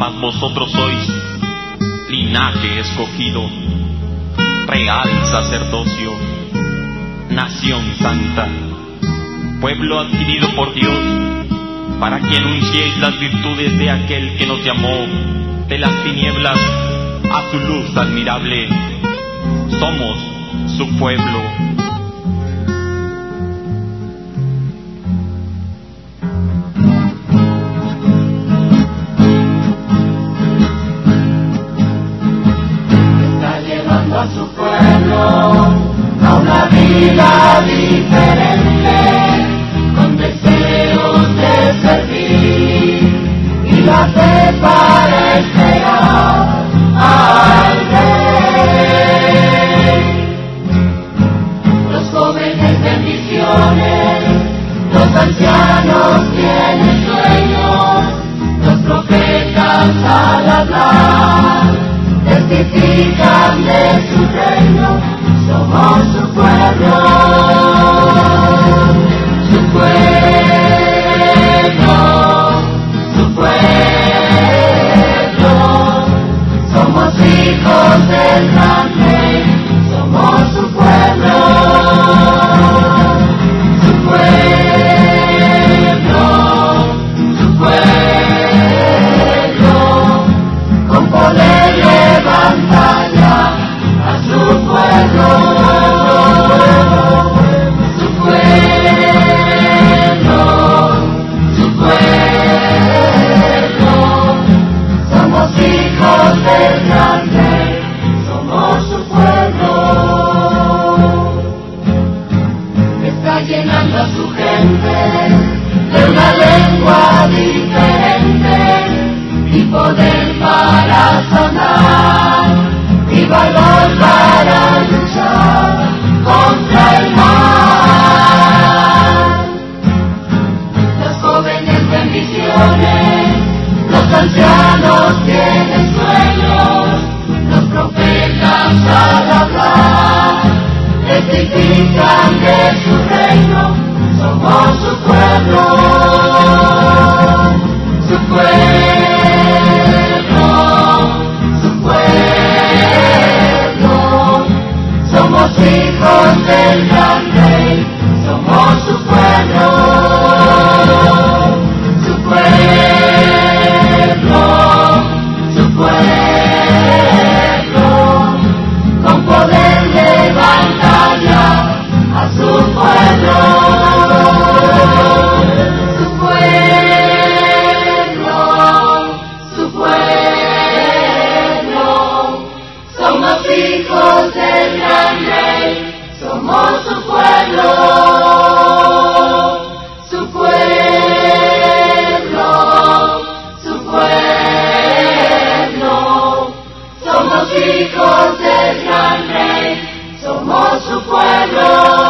mas vosotros sois linaje escogido, real sacerdocio, nación santa, pueblo adquirido por Dios, para que anunciéis las virtudes de aquel que nos llamó de las tinieblas a su luz admirable. Somos su pueblo. Está llevando a su pueblo a una vida diferente, con deseos de servir y la fe para esperar al Rey. Los jóvenes de misiones, los ancianos tienen sueños, los profetas al hablar testifican de su reino. Somos su pueblo, su pueblo, su pueblo. Somos hijos del gran Rey, somos su pueblo, su pueblo, su pueblo. Con poder levanta ya a su pueblo, su pueblo, su pueblo. Somos hijos del gran Rey, somos su pueblo. Está llenando a su gente de una lengua diferente y poder para sanar y valor para luchar contra el mal. Los jóvenes de misiones, los ancianos tienen sueños, los profetas al hablar testifican de su reino. Somos su pueblo, su pueblo, su pueblo. Somos hijos del gran Rey, somos su pueblo, su pueblo, su pueblo. Con poder levanta ya a su pueblo, su pueblo, su pueblo. Somos hijos del gran Rey, somos su pueblo, su pueblo, su pueblo. Somos hijos del gran Rey, somos su pueblo.